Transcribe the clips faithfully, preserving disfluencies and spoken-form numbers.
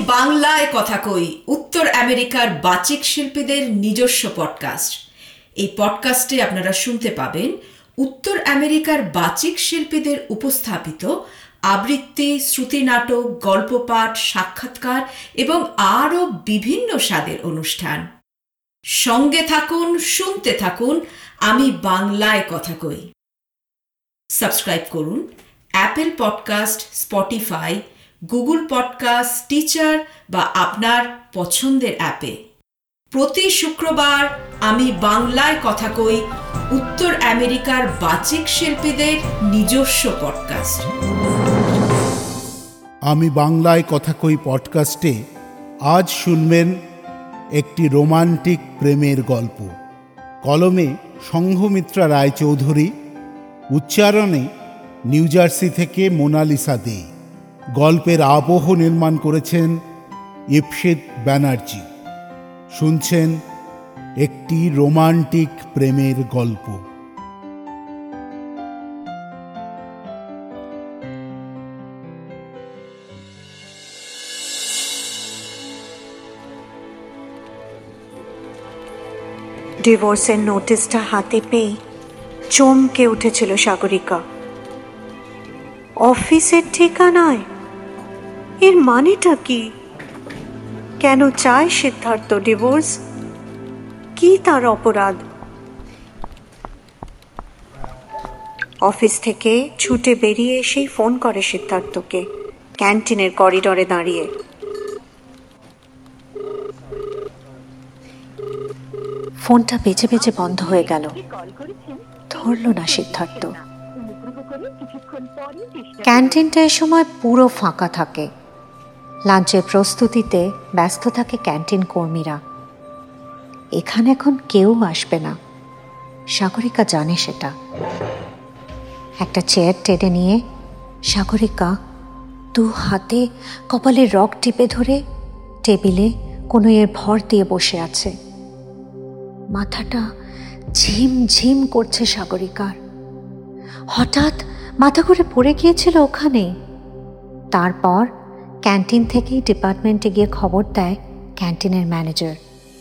বাংলায় কথা কই, উত্তর আমেরিকার বাচিক শিল্পীদের নিজস্ব পডকাস্ট। এই পডকাস্টে আপনারা শুনতে পাবেন উত্তর আমেরিকার বাচিক শিল্পীদের উপস্থাপিত আবৃত্তি, শ্রুতিনাটক, গল্পপাঠ, সাক্ষাৎকার এবং আরও বিভিন্ন স্বাদের অনুষ্ঠান। সঙ্গে থাকুন, শুনতে থাকুন, আমি বাংলায় কথা কই। সাবস্ক্রাইব করুন Apple podcast, Spotify, Google podcast, Stitcher বা আপনার পছন্দের অ্যাপে। প্রতি শুক্রবার আমি বাংলায় কথা কই, উত্তর আমেরিকার বাচিক শিল্পীদের নিজস্ব পডকাস্ট। আমি বাংলায় কথা কই পডকাস্টে আজ শুনবেন একটি রোমান্টিক প্রেমের গল্প। কলমে সংঘমিত্রা রায়চৌধুরী, উচ্চারণে নিউ জার্সি থেকে মোনালিসা দে। গল্পের আবহ নির্মাণ করেছেন ইপসিত ব্যানার্জি। শুনছেন একটি রোমান্টিক প্রেমের গল্প। ডিভোর্সের নোটিশটা হাতে পেয়ে চমকে উঠেছিল সাগরিকা। অফিসের ঠিকানায়? এর মানেটা কি? কেন চায় সিদ্ধার্থ ডিভোর্স? কি তার অপরাধ? অফিস থেকে ছুটে বেরিয়ে এসেই ফোন করে সিদ্ধার্থকে, ক্যান্টিনের করিডোরে দাঁড়িয়ে। ফোনটা বেজে বেজে বন্ধ হয়ে গেল। ধরল না সিদ্ধার্থ। ক্যান্টিনটা এ সময় পুরো ফাঁকা থাকে। লাঞ্চের প্রস্তুতিতে ব্যস্ত থাকে ক্যান্টিন কর্মীরা। এখানে এখন কেউ আসবে না, সাগরিকা জানে সেটা। একটা চেয়ার টেনে নিয়ে সাগরিকা দু হাতে কপালের রগ টিপে ধরে টেবিলে কোনো এর ভর দিয়ে বসে আছে। মাথাটা ঝিম ঝিম করছে সাগরিকার। হঠাৎ মাথা ঘুরে পড়ে গিয়েছিল ওখানে। তারপর ক্যান্টিন থেকেই ডিপার্টমেন্টে গিয়ে খবর দেয় ক্যান্টিনের ম্যানেজার।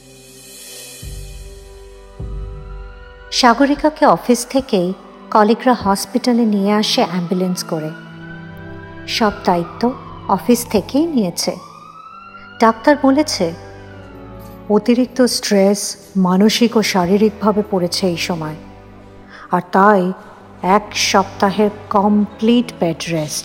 সাগরিকাকে অফিস থেকেই কলিগরা হসপিটালে নিয়ে আসে অ্যাম্বুলেন্স করে। সব দায়িত্ব অফিস থেকেই নিয়েছে। ডাক্তার বলেছে অতিরিক্ত স্ট্রেস মানসিক ও শারীরিকভাবে পড়েছে এই সময়, আর তাই এক সপ্তাহের কমপ্লিট বেড রেস্ট।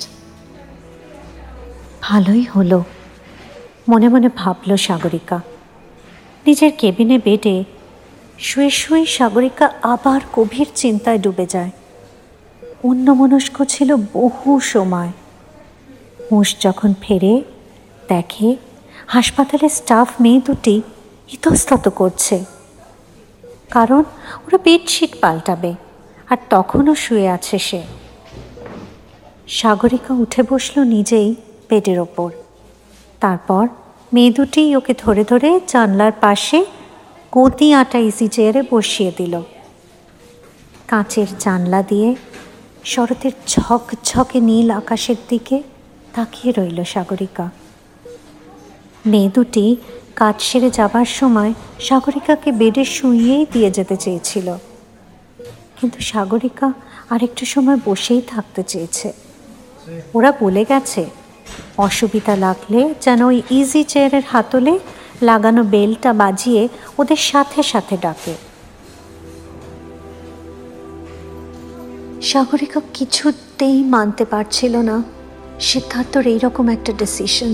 ভালোই হলো, মনে মনে ভাবল সাগরিকা। নিজের কেবিনে বেডে শুয়ে শুয়ে সাগরিকা আবার গভীর চিন্তায় ডুবে যায়। অন্যমনস্ক ছিল বহু সময়। হুঁশ যখন ফেরে, দেখে হাসপাতালের স্টাফ মেয়ে দুটি ইতস্তত করছে, কারণ ওরা বেডশিট পাল্টাবে, আর তখনও শুয়ে আছে সে। সাগরিকা উঠে বসল নিজেই বেডের ওপর। তারপর মেয়ে দুটি ওকে ধরে ধরে জানলার পাশে গদি আটা ইজি চেয়ারে বসিয়ে দিল। কাঁচের জানলা দিয়ে শরতের ঝকঝকে নীল আকাশের দিকে তাকিয়ে রইল সাগরিকা। মেয়ে দুটি কাজ সেরে যাবার সময় সাগরিকাকে বেডে শুইয়েই দিয়ে যেতে চেয়েছিল, কিন্তু সাগরিকা আরেকটু সময় বসেই থাকতে চেয়েছে। ওরা বলে গেছে অসুবিধা লাগলে যেন ওই ইজি চেয়ারের হাতলে লাগানো বেলটা বাজিয়ে ওদের সাথে সাথে ডাকে। সাগরিকা কিছুতেই মানতে পারছিল না সিদ্ধার্থর এইরকম একটা ডিসিশন।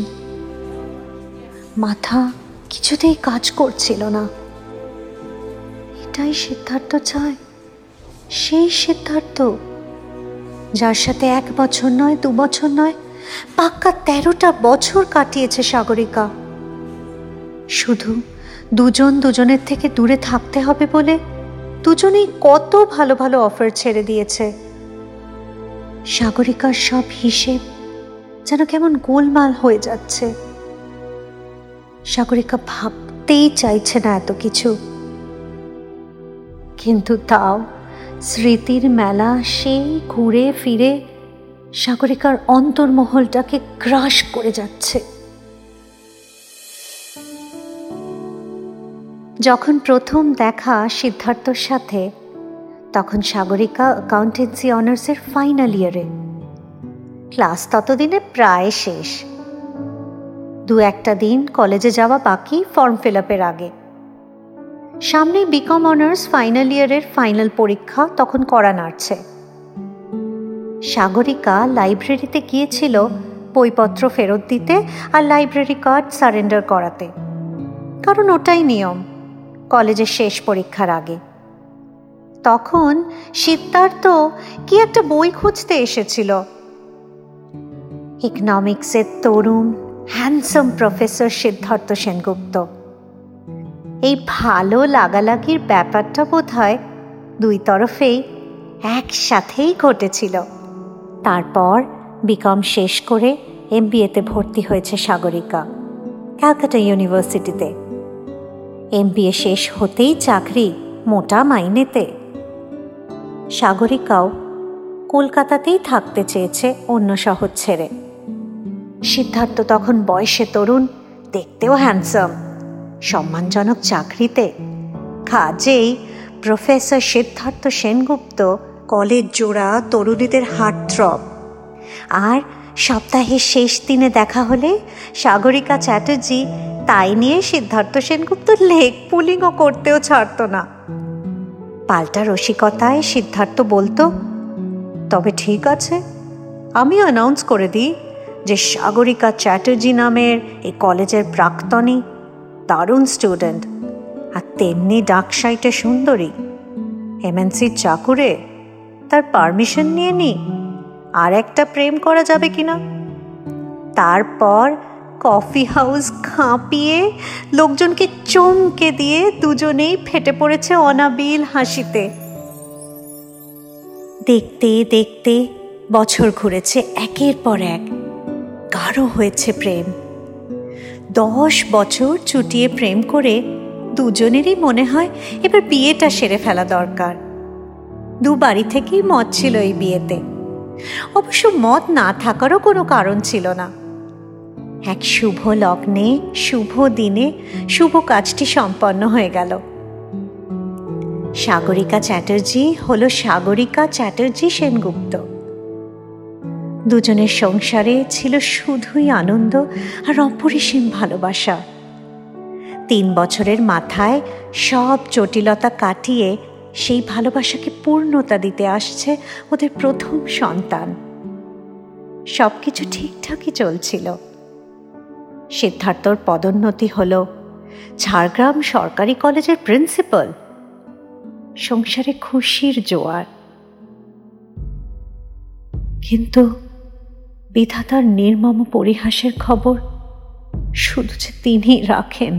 মাথা কিছুতেই কাজ করছিল না। এটাই সিদ্ধার্থ চায়, সেই সিদ্ধার্থ যার সাথে এক বছর নয়, দু বছর নয়, পাক্কা তেরোটা বছর কাটিয়েছে সাগরিকা। শুধু দুজন দুজনের থেকে দূরে থাকতে হবে বলে দুজনেই কত ভালো ভালো অফার ছেড়ে দিয়েছে। সাগরিকার সব হিসেব যেন কেমন গোলমাল হয়ে যাচ্ছে। সাগরিকা ভাবতেই চাইছে না এত কিছু, কিন্তু তাও স্মৃতির মেলা সেই ঘুরে ফিরে সাগরিকার অন্তর্মহলটাকে গ্রাস করে যাচ্ছে। যখন প্রথম দেখা সিদ্ধার্থর সাথে, তখন সাগরিকা অ্যাকাউন্টেন্সি অনার্সের ফাইনাল ইয়ারে। ক্লাস ততদিনে প্রায় শেষ, দু একটা দিন কলেজে যাওয়া বাকি ফর্ম ফিল আপের আগে। সামনে বিকম অনার্স ফাইনাল ইয়ারের ফাইনাল পরীক্ষা তখন করা নাড়ছে। সাগরিকা লাইব্রেরিতে গিয়েছিল বইপত্র ফেরত দিতে আর লাইব্রেরি কার্ড সারেন্ডার করাতে, কারণ ওটাই নিয়ম কলেজের শেষ পরীক্ষার আগে। তখন সিদ্ধার্থ কি একটা বই খুঁজতে এসেছিল। ইকোনমিক্সের তরুণ হ্যান্ডসাম প্রফেসর সিদ্ধার্থ সেনগুপ্ত। এই ভালো লাগালাগির ব্যাপারটা বোধহয় দুই তরফেই একসাথেই ঘটেছিল। তারপর বিকম শেষ করে এমবিএতে ভর্তি হয়েছে সাগরিকা ক্যালকাটা ইউনিভার্সিটিতে। এমবিএ শেষ হতেই চাকরি মোটা মাইনেতে। সাগরিকাও কলকাতাতেই থাকতে চেয়েছে অন্য শহর ছেড়ে। সিদ্ধার্থ তখন বয়সে তরুণ, দেখতেও হ্যান্ডসাম, সম্মানজনক চাকরিতে। কাজেই প্রফেসর সিদ্ধার্থ সেনগুপ্ত কলেজ জোড়া তরুণীদের হার্টথ্রব। আর সপ্তাহের শেষ দিনে দেখা হলে সাগরিকা চ্যাটার্জি তাই নিয়ে সিদ্ধার্থ সেনগুপ্ত লেগ পুলিংও করতেও ছাড়ত না। পাল্টা রসিকতায় সিদ্ধার্থ বলতো, তবে ঠিক আছে, আমি অ্যানাউন্স করে দিই যে সাগরিকা চ্যাটার্জি নামের এই কলেজের প্রাক্তনী দারুণ স্টুডেন্ট আর তেমনি ডাকসাইটে সুন্দরী, এমএনসির চাকুরে, তার পারমিশন নিয়ে নি আর একটা প্রেম করা যাবে কিনা। তারপর কফি হাউস খাঁপিয়ে লোকজনকে চমকে দিয়ে দুজনেই ফেটে পড়েছে অনাবিল হাসিতে। দেখতে দেখতে বছর ঘুরেছে একের পর এক, গাঢ় হয়েছে প্রেম। দশ বছর চুটিয়ে প্রেম করে দুজনেরই মনে হয় এবার বিয়েটা সেরে ফেলা দরকার। দু বাড়ি থেকেই মত ছিল এই বিয়েতে। অবশ্য মত না থাকারও কোনো কারণ ছিল না। এক শুভ লগ্নে শুভ দিনে শুভ কাজটি সম্পন্ন হয়ে গেল। সাগরিকা চ্যাটার্জি হলো সাগরিকা চ্যাটার্জি সেনগুপ্ত। দুজনের সংসারে ছিল শুধুই আনন্দ আর অপরিসীম ভালোবাসা। তিন বছরের মাথায় সব জটিলতা কাটিয়ে সেই ভালোবাসাকে পূর্ণতা দিতে আসছে ওদের প্রথম সন্তান। সবকিছু ঠিকঠাকই চলছিল। সিদ্ধার্থর পদোন্নতি হল ঝাড়গ্রাম সরকারি কলেজের প্রিন্সিপাল। সংসারে খুশির জোয়ার। কিন্তু বিধাতার নির্মম পরিহাসের খবর শুধু যে তিনি রাখেন।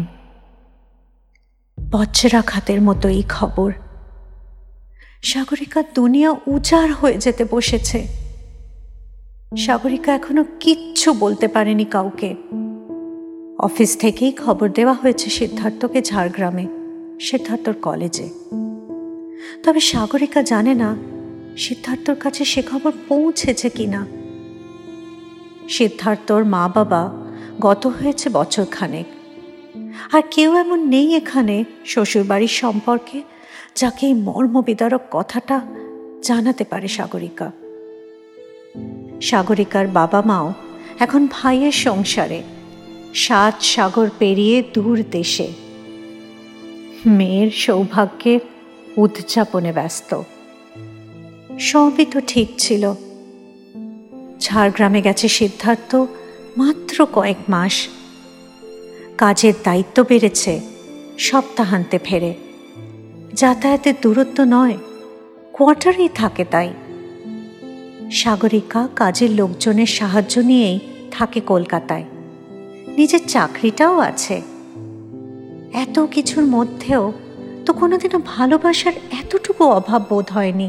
বজ্রাঘাতের মতো এই খবর। সাগরিকার দুনিয়া উজাড় হয়ে যেতে বসেছে। সাগরিকা এখনো কিচ্ছু বলতে পারেনি কাউকে। অফিস থেকেই খবর দেওয়া হয়েছে সিদ্ধার্থকে ঝাড়গ্রামে সিদ্ধার্থর কলেজে। তবে সাগরিকা জানে না সিদ্ধার্থর কাছে সে খবর পৌঁছেছে কিনা। সিদ্ধার্থর মা বাবা গত হয়েছে বছর খানেক, আর কেউ এমন নেই এখানে শ্বশুরবাড়ির সম্পর্কে যাকে এই মর্মবিদারক কথাটা জানাতে পারে সাগরিকা। সাগরিকার বাবা মাও এখন ভাইয়ের সংসারে, সাত সাগর পেরিয়ে দূর দেশে মেয়ের সৌভাগ্যের উদযাপনে ব্যস্ত। সবই তো ঠিক ছিল। ঝাড়গ্রামে গেছে সিদ্ধার্থ মাত্র কয়েক মাস। কাজের দায়িত্ব বেড়েছে, সপ্তাহান্তে ফেরে। যাতায়াতের দূরত্ব নয়, কোয়ার্টারেই থাকে। তাই সাগরিকা কাজের লোকজনের সাহায্য নিয়েই থাকে কলকাতায়। নিজের চাকরিটাও আছে। এত কিছুর মধ্যেও তো কোনোদিনও ভালোবাসার এতটুকু অভাব বোধ হয়নি।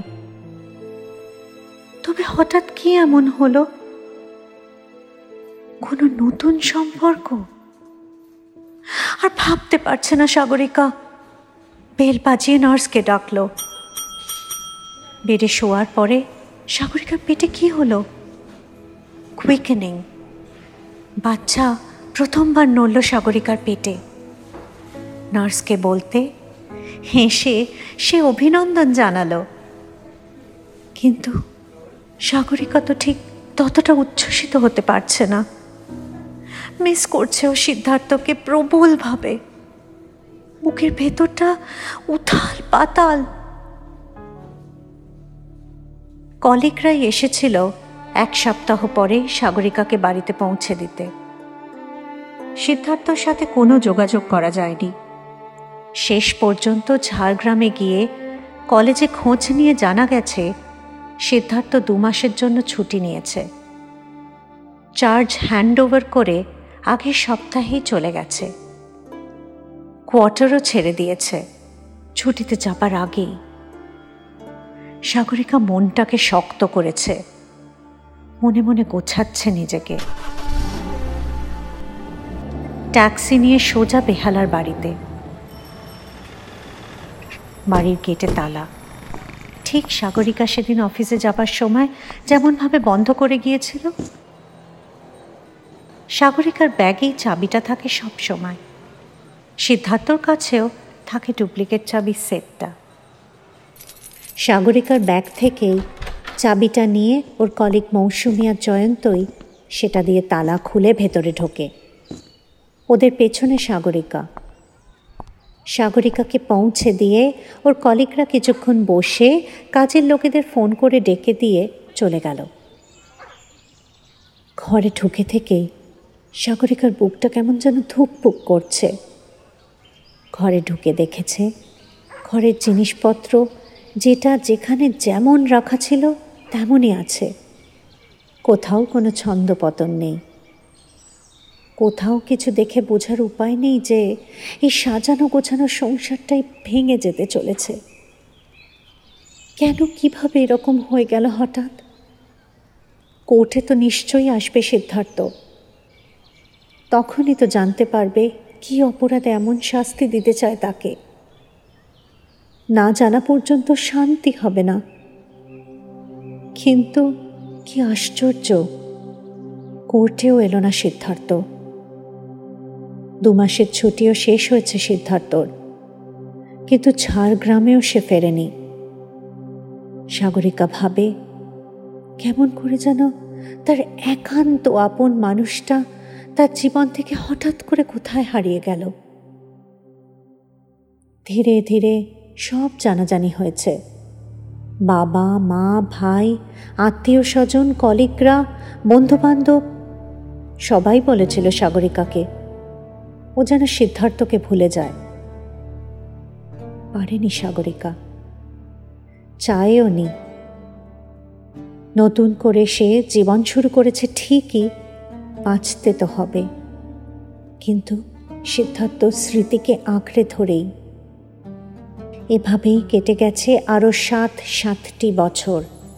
তবে হঠাৎ কি এমন হলো? কোনো নতুন সম্পর্ক? আর ভাবতে পারছে না সাগরিকা। বেল বাজিয়ে নার্সকে ডাকলো। বেডে শোয়ার পরে সাগরিকার পেটে কি হলো? কুইকেনিং। বাচ্চা প্রথমবার নড়ল সাগরিকার পেটে। নার্সকে বলতে হেসে সে অভিনন্দন জানালো। কিন্তু সাগরিকা তো ঠিক ততটা উচ্ছ্বসিত হতে পারছে না। মিস করছে ও সিদ্ধার্থকে প্রবলভাবে। বুকের ভেতরটা উথাল পাতাল। কলিগরাই এসেছিল এক সপ্তাহ পরে সাগরিকাকে বাড়িতে পৌঁছে দিতে। সিদ্ধার্থর সাথে কোনো যোগাযোগ করা যায়নি। শেষ পর্যন্ত ঝাড়গ্রামে গিয়ে কলেজে খোঁজ নিয়ে জানা গেছে সিদ্ধার্থ দু মাসের জন্য ছুটি নিয়েছে। চার্জ হ্যান্ড ওভার করে আগের সপ্তাহেই চলে গেছে। কোয়ার্টারও ছেড়ে দিয়েছে ছুটিতে যাবার আগেই। সাগরিকা মনটাকে শক্ত করেছে, মনে মনে গোছাচ্ছে নিজেকে। ট্যাক্সি নিয়ে সোজা বেহালার বাড়িতে। বাড়ির গেটে তালা। ঠিক সাগরিকা সেদিন অফিসে যাবার সময় যেমনভাবে বন্ধ করে গিয়েছিল। সাগরিকার ব্যাগেই চাবিটা থাকে সব সময়। সিদ্ধার্থর কাছেও থাকে ডুপ্লিকেট চাবির সেটটা। সাগরিকার ব্যাগ থেকেই চাবিটা নিয়ে ওর কলিগ মৌসুমী আর জয়ন্তই সেটা দিয়ে তালা খুলে ভেতরে ঢোকে। ওদের পেছনে সাগরিকা। সাগরিকাকে পৌঁছে দিয়ে ওর কলিগরা কিছুক্ষণ বসে কাজের লোকেদের ফোন করে ডেকে দিয়ে চলে গেল। ঘরে ঢুকে থেকেই সাগরিকার বুকটা কেমন যেন ধুকপুক করছে। ঘরে ঢুকে দেখেছে ঘরের জিনিসপত্র যেটা যেখানে যেমন রাখা ছিল তেমনই আছে। কোথাও কোনো ছন্দপতন নেই। কোথাও কিছু দেখে বোঝার উপায় নেই যে এই সাজানো গোছানো সংসারটাই ভেঙে যেতে চলেছে। কেন কিভাবে এরকম হয়ে গেল হঠাৎ? কোর্টে তো নিশ্চয়ই আসবে সিদ্ধার্থ। তখনই তো জানতে পারবে কি অপরাধে এমন শাস্তি দিতে চায় তাকে। না জানা পর্যন্ত শান্তি হবে না। কিন্তু কি আশ্চর্য, কোর্টেও এলো না সিদ্ধার্থ। দু মাসের ছুটিও শেষ হয়েছে সিদ্ধার্থর, কিন্তু ঝাড়গ্রামেও সে ফেরেনি। সাগরিকা ভাবে কেমন করে যেন তার একান্ত আপন মানুষটা তার জীবন থেকে হঠাৎ করে কোথায় হারিয়ে গেল। ধীরে ধীরে সব জানাজানি হয়েছে। বাবা মা ভাই আত্মীয় স্বজন কলিগরা বন্ধুবান্ধব সবাই বলেছিল সাগরিকাকে ও যেন সিদ্ধার্থকে ভুলে যায়। পারেনি সাগরিকা, চায়ও নি। নতুন করে সে জীবন শুরু করেছে ঠিকই, বাঁচতে তো হবে, কিন্তু সিদ্ধার্থ স্মৃতিকে আঁকড়ে ধরেই। এভাবেই কেটে গেছে আরও সাত সাতটি বছর।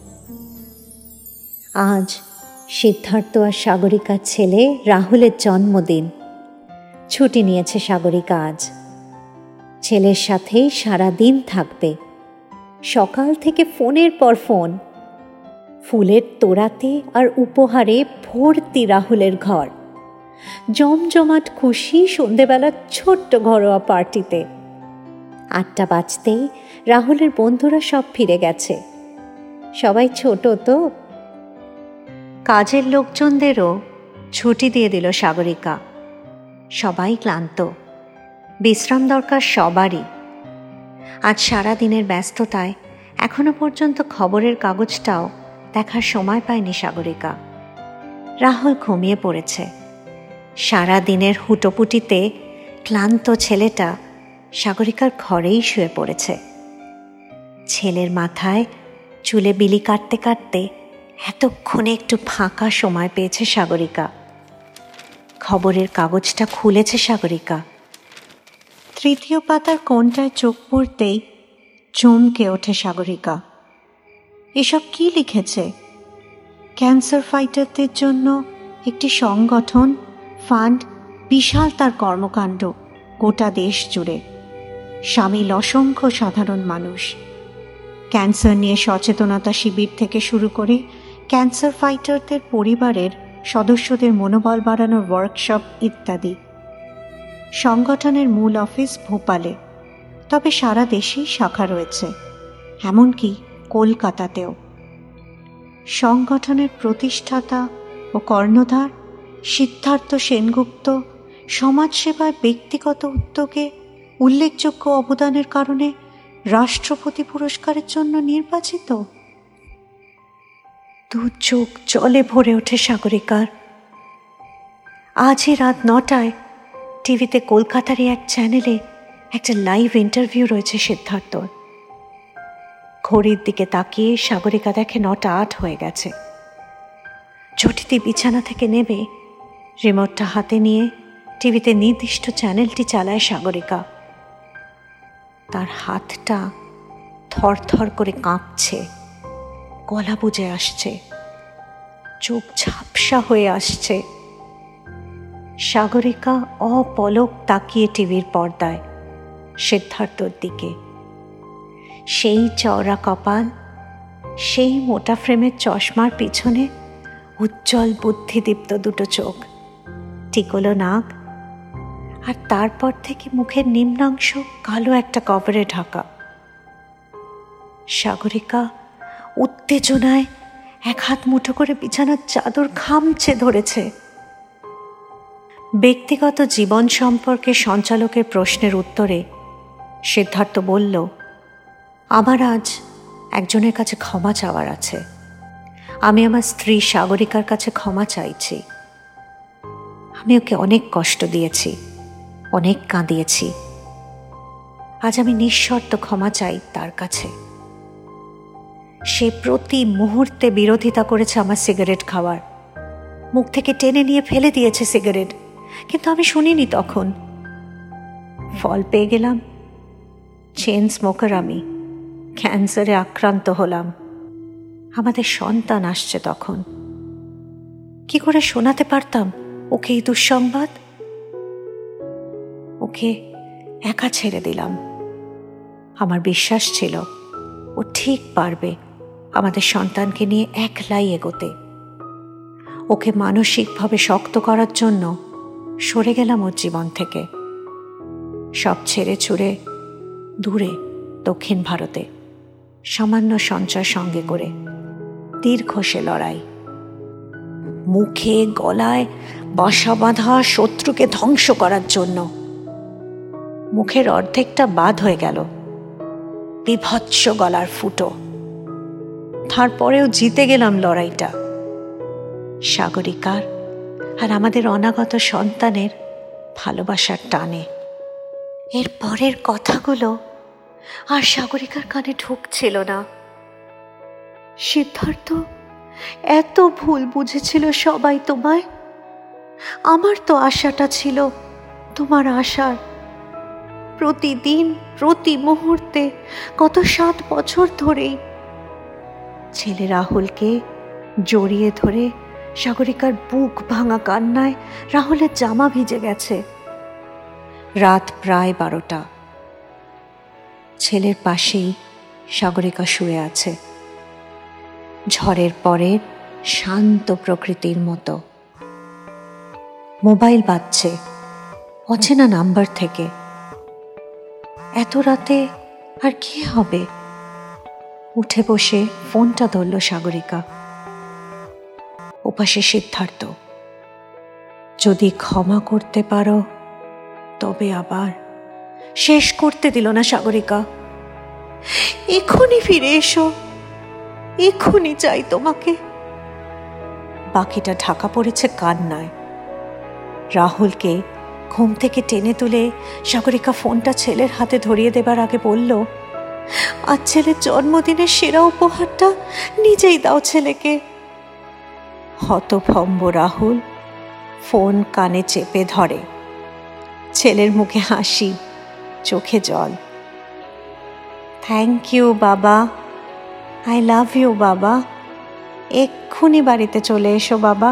আজ সিদ্ধার্থ আর সাগরিকার ছেলে রাহুলের জন্মদিন। ছুটি নিয়েছে সাগরিকা আজ। ছেলের সাথেই সারা দিন থাকবে। সকাল থেকে ফোনের পর ফোন। ফুলের তোড়াতে আর উপহারে ভর্তি রাহুলের ঘর। জমজমাট খুশি সন্ধেবেলার ছোট্ট ঘরোয়া পার্টিতে। আটটা বাজতেই রাহুলের বন্ধুরা সব ফিরে গেছে। সবাই ছোট তো। কাজের লোকজনদেরও ছুটি দিয়ে দিল সাগরিকা। সবাই ক্লান্ত, বিশ্রাম দরকার সবারই। আজ সারা দিনের ব্যস্ততায় এখনো পর্যন্ত খবরের কাগজটাও দেখার সময় পায়নি সাগরিকা। রাহুল ঘুমিয়ে পড়েছে। সারা দিনের হুটোপুটিতে ক্লান্ত ছেলেটা সাগরিকার ঘরেই শুয়ে পড়েছে। ছেলের মাথায় চুলে বিলি কাটতে কাটতে এতক্ষণে একটু ফাঁকা সময় পেয়েছে সাগরিকা। খবরের কাগজটা খুলেছে সাগরিকা। তৃতীয় পাতার কোণটায় চোখ পড়তেই চমকে ওঠে সাগরিকা। এসব কি লিখেছে? ক্যান্সার ফাইটারদের জন্য একটি সংগঠন, ফান্ড, বিশাল তার কর্মকাণ্ড গোটা দেশ জুড়ে। সামিল অসংখ্য সাধারণ মানুষ। ক্যান্সার নিয়ে সচেতনতা শিবির থেকে শুরু করে ক্যান্সার ফাইটারদের পরিবারের সদস্যদের মনোবল বাড়ানোর ওয়ার্কশপ ইত্যাদি। সংগঠনের মূল অফিস ভোপালে, তবে সারা দেশেই শাখা রয়েছে, এমনকি কলকাতাতেও। সংগঠনের প্রতিষ্ঠাতা ও কর্ণধার সিদ্ধার্থ সেনগুপ্ত সমাজসেবায় ব্যক্তিগত উদ্যোগে উল্লেখযোগ্য অবদানের কারণে রাষ্ট্রপতি পুরস্কারের জন্য নির্বাচিত। দু চোখ জলে ভরে ওঠে সাগরিকার। আজই রাত নটায় টিভিতে কলকাতারই এক চ্যানেলে একটা লাইভ ইন্টারভিউ রয়েছে সিদ্ধার্থর। ঘড়ির দিকে তাকিয়ে সাগরিকা দেখে নটা আট হয়ে গেছে। চটিতে বিছানা থেকে নেমে রিমোটটা হাতে নিয়ে টিভিতে নির্দিষ্ট চ্যানেলটি চালায় সাগরিকা। তার হাতটা থরথর করে কাঁপছে, গলা বুজে আসছে, চোখ ঝাপসা হয়ে আসছে। সাগরিকা অপলক তাকিয়ে টিভির পর্দায় সিদ্ধার্থর দিকে। সেই চওড়া কপাল, সেই মোটা ফ্রেমের চশমার পিছনে উজ্জ্বল বুদ্ধিদীপ্ত দুটো চোখ, টিকলো নাক, আর তারপর থেকে মুখের নিম্নাংশ কালো একটা কভারে ঢাকা। সাগরিকা উত্তেজনায় এক হাত মুঠো করে বিছানার চাদর খামচে ধরেছে। ব্যক্তিগত জীবন সম্পর্কে সঞ্চালকের প্রশ্নের উত্তরে সিদ্ধার্থ বলল, আমার আজ একজনের কাছে ক্ষমা চাওয়ার আছে। আমি আমার স্ত্রী সাগরিকার কাছে ক্ষমা চাইছি। আমি ওকে অনেক কষ্ট দিয়েছি, অনেক কাঁদিয়েছি। আজ আমি নিঃশর্ত ক্ষমা চাই তার কাছে। সে প্রতি মুহূর্তে বিরোধিতা করেছে আমার সিগারেট খাওয়ার, মুখ থেকে টেনে নিয়ে ফেলে দিয়েছে সিগারেট, কিন্তু আমি শুনিনি তখন। ফল পেয়ে গেলাম। চেন স্মোকার আমি, ক্যান্সারে আক্রান্ত হলাম। আমাদের সন্তান আসছে তখন। কি করে শোনাতে পারতাম ওকে এই দুঃসংবাদ? ওকে একা ছেড়ে দিলাম। আমার বিশ্বাস ছিল ও ঠিক পারবে আমাদের সন্তানকে নিয়ে একলাই এগোতে। ওকে মানসিকভাবে শক্ত করার জন্য সরে গেলাম ওর জীবন থেকে। সব ছেড়ে ছুড়ে দূরে দক্ষিণ ভারতে সামান্য সঞ্চয় সঙ্গে করে দীর্ঘ সে লড়াই। মুখে গলায় বাসা বাঁধা শত্রুকে ধ্বংস করার জন্য। মুখের অর্ধেকটা বাদ হয়ে গেল, বিভৎস গলার ফুটো। তারপরেও জিতে গেলাম লড়াইটা। সাগরিকার আর আমাদের অনাগত সন্তানের ভালোবাসার টানে। এর পরের কথাগুলো আর সাগরিকার কানে ঢুকছিল না। সিদ্ধার্থ এত ভুল বুঝেছিল সবাই তোমায়। আমার তো আশাটা ছিল তোমার আশার। প্রতিদিন প্রতি মুহূর্তে গত সাত বছর ধরেই ছেলে রাহুলকে জড়িয়ে ধরে সাগরিকার বুক ভাঙা কান্নায় রাহুলের জামা ভিজে গেছে। রাত প্রায় বারোটা। ছেলের পাশেই সাগরিকা শুয়ে আছে, ঝড়ের পরের শান্ত প্রকৃতির মতো। মোবাইল বাজছে অচেনা নাম্বার থেকে। এত রাতে আর কি হবে? উঠে বসে ফোনটা ধরল সাগরিকা। ওপাশে সিদ্ধার্থ। যদি ক্ষমা করতে পারো তবে আবার। শেষ করতে দিল না সাগরিকা। এখনই ফিরে এসো, এখনই চাই তোমাকে। বাকিটা ঢাকা পড়েছে কান্নায়। রাহুলকে ঘুম থেকে টেনে তুলে সাগরিকা ফোনটা ছেলের হাতে ধরিয়ে দেবার আগে বলল, আজ ছেলের জন্মদিনের সেরা উপহারটা নিজেই দাও ছেলেকে। হতভম্ব রাহুল ফোন কানে চেপে ধরে। ছেলের মুখে হাসি, চোখে জল। থ্যাংক ইউ বাবা, আই লাভ ইউ বাবা, এক্ষুনি বাড়িতে চলে এসো বাবা।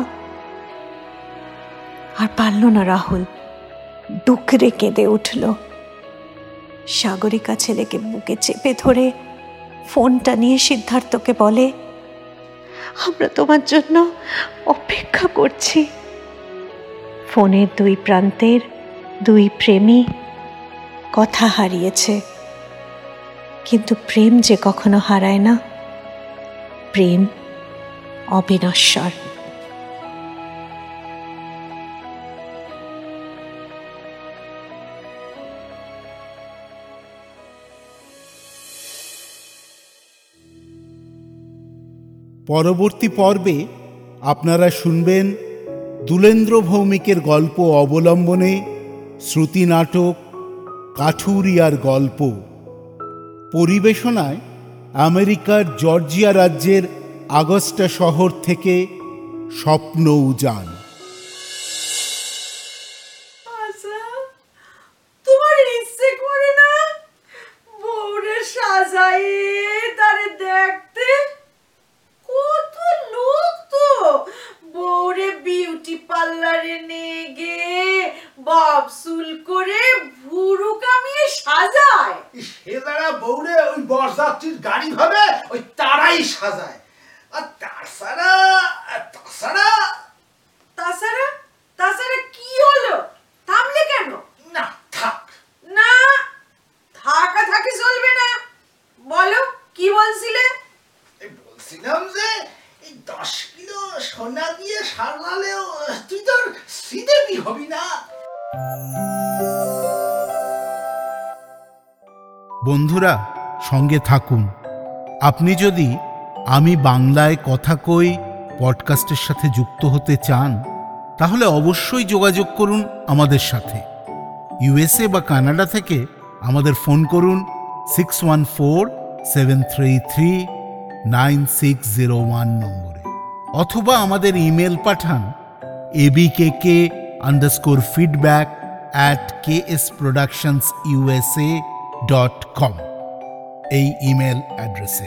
আর পারল না রাহুল, ডুকরে কেঁদে উঠল। সাগরিকা ছেলেকে বুকে চেপে ধরে ফোনটা নিয়ে সিদ্ধার্থকে বলে, আমরা তোমার জন্য অপেক্ষা করছি। ফোনের দুই প্রান্তের দুই প্রেমী কথা হারিয়েছে, কিন্তু প্রেম যে কখনো হারায় না, প্রেম অবিনশ্বর। পরবর্তী পর্বে আপনারা শুনবেন দুলেন্দ্র ভৌমিকের গল্প অবলম্বনে শ্রুতি নাটক কাঠুরিয়ার গল্প। পরিবেশনায় আমেরিকার জর্জিয়া রাজ্যের আগস্টা শহর থেকে স্বপ্ন উজান। তোমার ইচ্ছে করে না বউরে সাজাই তারে দেখতে? কত লোক তো বউরে বিউটি পার্লারে নিয়ে গিয়ে বাপ চুল করে ভুরু কামিয়ে সাজায়। সেদারা বউরে ওই বরযাত্রীর গাড়ি ভাবে ওই তারাই সাজায়। আর তাছাড়া তাছাড়া তাছাড়া তাছাড়া কি হলো? থামলে কেন? না থাক না, থাকা থাকি চলবে না। বলো কি বলছিলে? এই বলছিলাম যে এই দশ কিলো সোনা দিয়ে সারলালেও তুই তোর শ্রীদেবী হবি না। বন্ধুরা, সঙ্গে থাকুন। আপনি যদি আমি বাংলায় কথা কই পডকাস্টের সাথে যুক্ত হতে চান, তাহলে অবশ্যই যোগাযোগ করুন আমাদের সাথে। ইউএসএ বা কানাডা থেকে আমাদের ফোন করুন six one four seven three three nine six zero one নম্বরে, অথবা আমাদের ইমেল পাঠান ABKK underscore feedback at K S productions USA dot com এই ইমেল অ্যাড্রেসে।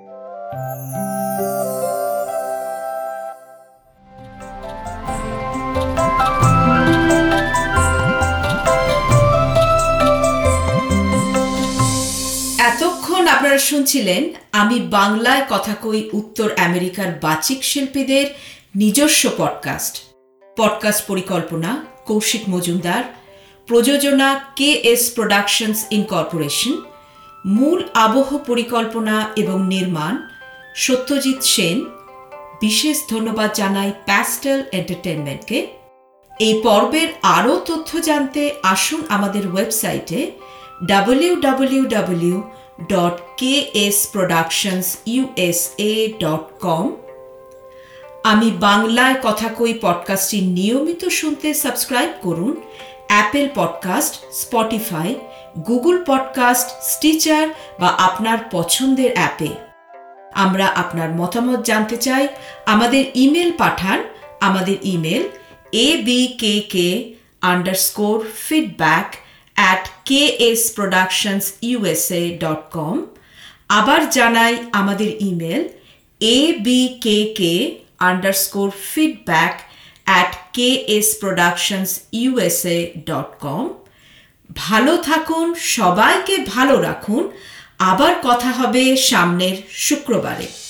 এতক্ষণ আপনারা শুনছিলেন আমি বাংলায় কথা কই উত্তর আমেরিকার বাচিক শিল্পীদের নিজস্ব পডকাস্ট। পডকাস্ট পরিকল্পনা কৌশিক মজুমদার, প্রযোজনা কে এস প্রোডাকশনস ইনকর্পোরেশন, মূল আবহ পরিকল্পনা এবং নির্মাণ সত্যজিৎ সেন। বিশেষ ধন্যবাদ জানাই প্যাস্টেল এন্টারটেনমেন্টকে। এই পর্বের আরও তথ্য জানতে আসুন আমাদের ওয়েবসাইটে W W W dot K S productions USA dot com. আমি বাংলায় কথা কই পডকাস্টটি নিয়মিত শুনতে সাবস্ক্রাইব করুন Apple podcast, Spotify, Google podcast, Stitcher বা আপনার পছন্দের অ্যাপে। আমরা আপনার মতামত জানতে চাই। আমাদের ইমেল পাঠান। আমাদের email A B K K underscore feedback at K S productions USA dot com. আবার জানাই আমাদের email A B K K underscore feedback at K S productions USA dot com. ভালো থাকুন, সবাইকে ভালো রাখুন। আবার কথা হবে সামনের শুক্রবারে।